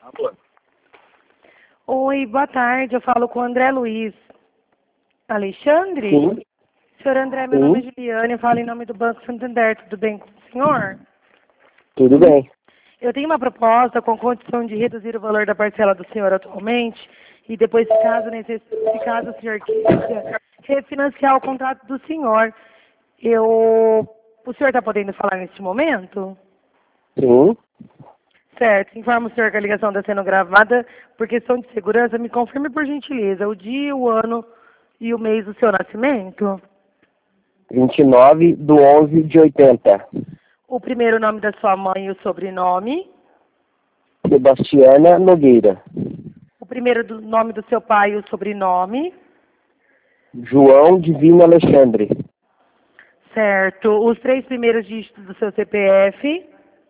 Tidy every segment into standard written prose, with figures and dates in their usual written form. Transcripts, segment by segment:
Alô? Oi, boa tarde. Eu falo com o André Luiz Alexandre. Sim, Senhor André, meu nome é Juliane, eu falo em nome do Banco Santander. Tudo bem com o senhor? tudo bem. Eu tenho uma proposta com condição de reduzir o valor da parcela do senhor atualmente e depois, se caso o senhor queira, refinanciar o contrato do senhor. O senhor está podendo falar neste momento? Sim, Certo. Informo o senhor que a ligação está sendo gravada por questão de segurança. Me confirme, por gentileza, o dia, o ano e o mês do seu nascimento. 29/11/80. O primeiro nome da sua mãe e o sobrenome. Sebastiana Nogueira. O primeiro nome do seu pai e o sobrenome. João Divino Alexandre. Certo. Os 3 primeiros dígitos do seu CPF.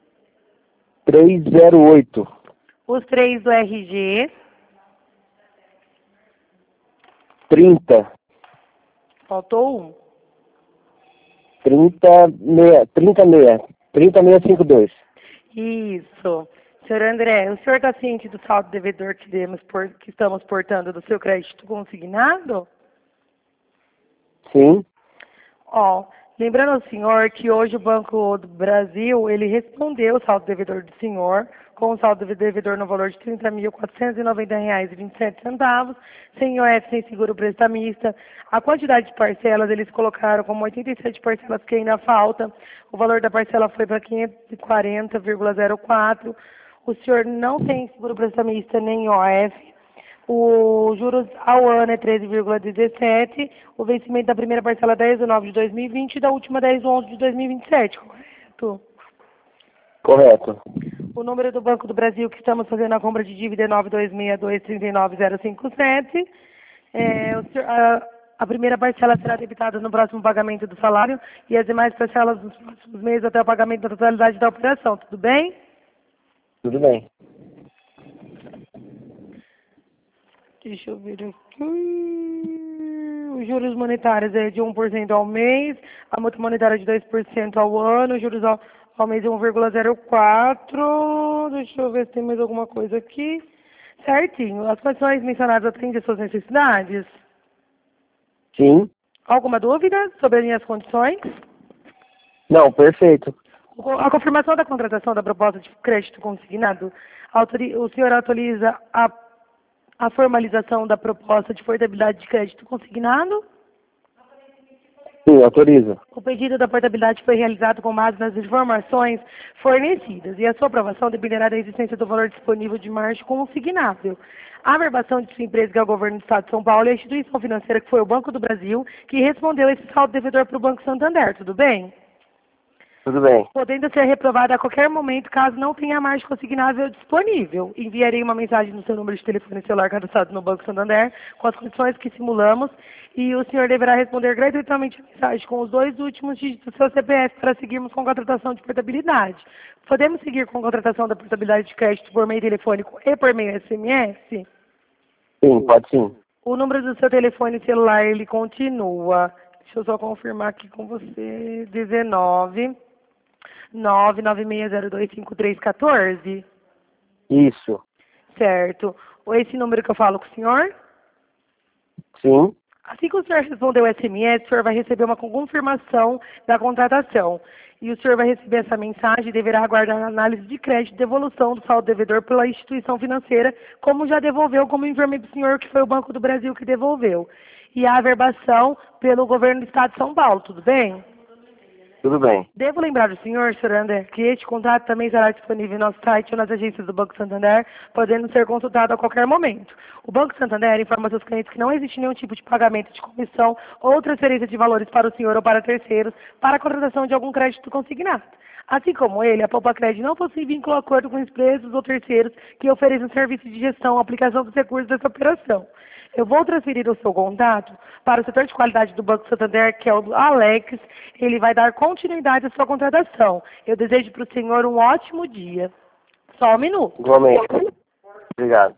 308. Os 3 do RG. 30. Faltou um. 3652. Isso. Senhor André, o senhor está ciente do saldo devedor que estamos portando do seu crédito consignado? Sim, Ó, lembrando ao senhor que hoje o Banco do Brasil, ele respondeu o saldo devedor do senhor, com o saldo devedor no valor de R$ 30.490,27, sem IOF, sem seguro prestamista. A quantidade de parcelas, eles colocaram como 87 parcelas que ainda falta. O valor da parcela foi para 540,04. O senhor não tem seguro prestamista nem IOF. O juros ao ano é 13,17. O vencimento da primeira parcela 10/9/2020 e da última 10/11/2027, correto? correto. O número do Banco do Brasil que estamos fazendo a compra de dívida é 9262-39057. A primeira parcela será debitada no próximo pagamento do salário e as demais parcelas nos próximos meses até o pagamento da totalidade da operação. Tudo bem? Tudo bem. Deixa eu ver aqui. Os juros monetários é de 1% ao mês, a multa monetária é de 2% ao ano, os juros ao mês é 1,04. Deixa eu ver se tem mais alguma coisa aqui. Certinho. As condições mencionadas atendem às suas necessidades? Sim. Alguma dúvida sobre as minhas condições? Não, perfeito. A confirmação da contratação da proposta de crédito consignado, o senhor autoriza a formalização da proposta de portabilidade de crédito consignado? Sim, autoriza. O pedido da portabilidade foi realizado com base nas informações fornecidas e a sua aprovação dependerá da existência do valor disponível de margem consignável. A averbação de sua empresa, que é o governo do Estado de São Paulo, e a instituição financeira, que foi o Banco do Brasil, que respondeu esse saldo devedor para o Banco Santander. Tudo bem? Tudo bem. Podendo ser reprovada a qualquer momento, caso não tenha margem consignável disponível. Enviarei uma mensagem no seu número de telefone celular cadastrado no Banco Santander, com as condições que simulamos, e o senhor deverá responder gratuitamente a mensagem com os 2 últimos dígitos do seu CPF para seguirmos com a contratação de portabilidade. Podemos seguir com a contratação da portabilidade de crédito por meio telefônico e por meio SMS? Sim, pode sim. O número do seu telefone celular, ele continua. Deixa eu só confirmar aqui com você. 19 996025314. Isso. Certo. Esse número que eu falo com o senhor? Sim. Assim que o senhor responder o SMS, o senhor vai receber uma confirmação da contratação. E o senhor vai receber essa mensagem e deverá aguardar a análise de crédito e devolução do saldo devedor pela instituição financeira, como já devolveu, como informei para o senhor, que foi o Banco do Brasil que devolveu. E a averbação pelo governo do Estado de São Paulo, tudo bem? Tudo bem. Devo lembrar ao senhor, Sr. André, que este contrato também será disponível em nosso site ou nas agências do Banco Santander, podendo ser consultado a qualquer momento. O Banco Santander informa seus clientes que não existe nenhum tipo de pagamento de comissão ou transferência de valores para o senhor ou para terceiros para a contratação de algum crédito consignado. Assim como ele, a Poupa Crédito não possui vínculo ou acordo com empresas ou terceiros que ofereçam serviço de gestão ou aplicação dos recursos dessa operação. Eu vou transferir o seu contato para o setor de qualidade do Banco Santander, que é o Alex. Ele vai dar continuidade à sua contratação. Eu desejo para o senhor um ótimo dia. Só um minuto. Igualmente. Obrigado.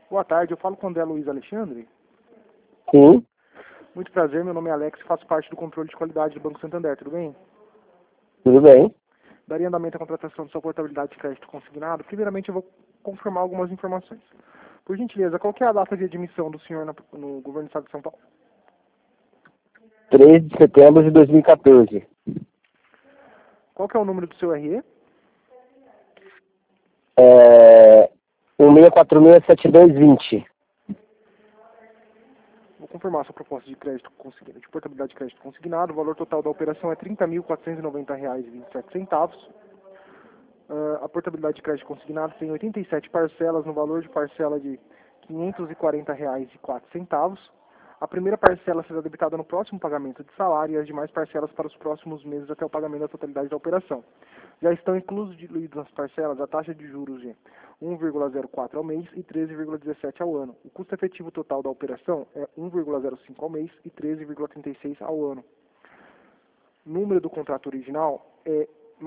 Boa tarde, eu falo com o André Luiz Alexandre. Sim, Muito prazer, meu nome é Alex e faço parte do controle de qualidade do Banco Santander, tudo bem? tudo bem. Daria andamento à contratação de sua portabilidade de crédito consignado. Primeiramente, eu vou confirmar algumas informações. Por gentileza, qual que é a data de admissão do senhor no governo do estado de São Paulo? 3 de setembro de 2014. Qual que é o número do seu RE? 16467220. Vou confirmar sua proposta de crédito consignado, de portabilidade de crédito consignado. O valor total da operação é R$ 30.490,27. A portabilidade de crédito consignado tem 87 parcelas no valor de parcela de R$ 540,04. A primeira parcela será debitada no próximo pagamento de salário e as demais parcelas para os próximos meses até o pagamento da totalidade da operação. Já estão inclusos diluídos nas parcelas a taxa de juros de 1,04 ao mês e 13,17 ao ano. O custo efetivo total da operação é 1,05 ao mês e 13,36 ao ano. O número do contrato original é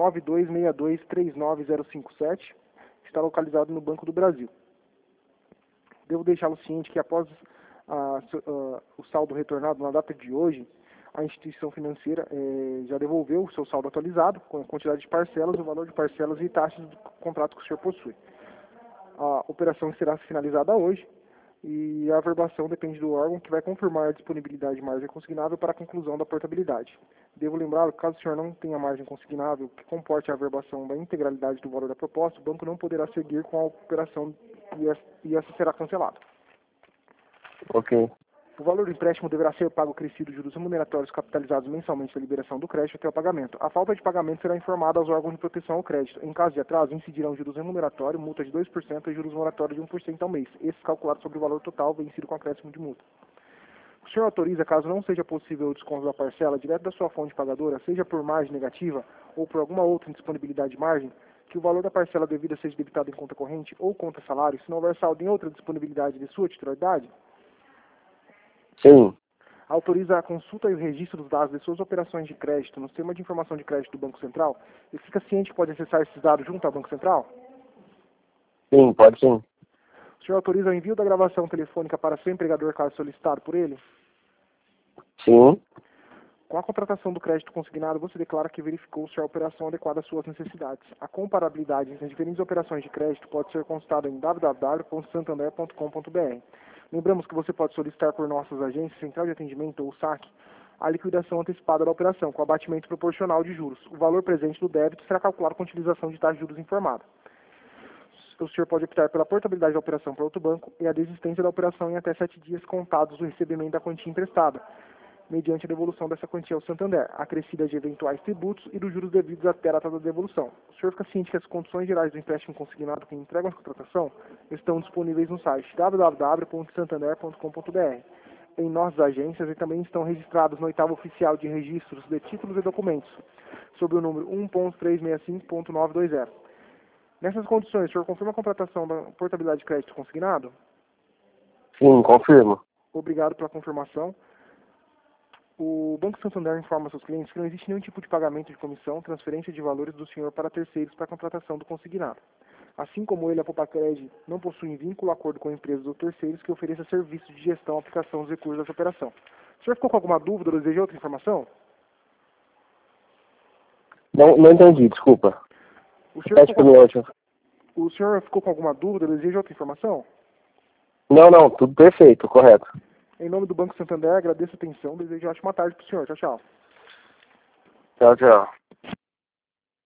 926239057, está localizado no Banco do Brasil. Devo deixá-lo ciente que após o saldo retornado na data de hoje, a instituição financeira já devolveu o seu saldo atualizado, com a quantidade de parcelas, o valor de parcelas e taxas do contrato que o senhor possui. A operação será finalizada hoje e a averbação depende do órgão que vai confirmar a disponibilidade de margem consignável para a conclusão da portabilidade. Devo lembrar que caso o senhor não tenha margem consignável que comporte a averbação da integralidade do valor da proposta, o banco não poderá seguir com a operação e essa será cancelada. Ok. O valor do empréstimo deverá ser pago crescido de juros remuneratórios capitalizados mensalmente da liberação do crédito até o pagamento. A falta de pagamento será informada aos órgãos de proteção ao crédito. Em caso de atraso, incidirão juros remuneratórios, multa de 2% e juros moratórios de 1% ao mês. Esses calculados sobre o valor total vencido com acréscimo de multa. O senhor autoriza, caso não seja possível o desconto da parcela direto da sua fonte pagadora, seja por margem negativa ou por alguma outra indisponibilidade de margem, que o valor da parcela devida seja debitado em conta corrente ou conta salário, se não houver saldo em outra disponibilidade de sua titularidade? Sim, Autoriza a consulta e o registro dos dados de suas operações de crédito no sistema de informação de crédito do Banco Central e fica ciente que pode acessar esses dados junto ao Banco Central? sim, pode sim. O senhor autoriza o envio da gravação telefônica para seu empregador caso solicitado por ele? Sim, Com a contratação do crédito consignado, você declara que verificou se a operação adequada às suas necessidades. A comparabilidade entre as diferentes operações de crédito pode ser consultada em www.santander.com.br. Lembramos que você pode solicitar por nossas agências, central de atendimento ou saque, a liquidação antecipada da operação, com abatimento proporcional de juros. O valor presente do débito será calculado com utilização de taxa de juros informada. O senhor pode optar pela portabilidade da operação para outro banco e a desistência da operação em até 7 dias contados do recebimento da quantia emprestada, mediante a devolução dessa quantia ao Santander, acrescida de eventuais tributos e dos juros devidos até a data da devolução. O senhor fica ciente que as condições gerais do empréstimo consignado que entregam a contratação estão disponíveis no site www.santander.com.br, em nossas agências e também estão registrados no oitavo oficial de registros de títulos e documentos, sob o número 1.365.920. Nessas condições, o senhor confirma a contratação da portabilidade de crédito consignado? sim, confirmo. Obrigado pela confirmação. O Banco Santander informa seus clientes que não existe nenhum tipo de pagamento de comissão, transferência de valores do senhor para terceiros para a contratação do consignado. Assim como ele, a Popacred não possui vínculo ou acordo com empresas ou terceiros que ofereçam serviços de gestão e aplicação dos recursos dessa operação. O senhor ficou com alguma dúvida ou deseja outra informação? Não entendi, desculpa. O senhor, Repete ficou para mim a última. o senhor ficou com alguma dúvida ou deseja outra informação? Não, tudo perfeito, correto. Em nome do Banco Santander, agradeço a atenção, desejo uma ótima tarde para o senhor. Tchau, tchau. Tchau, tchau.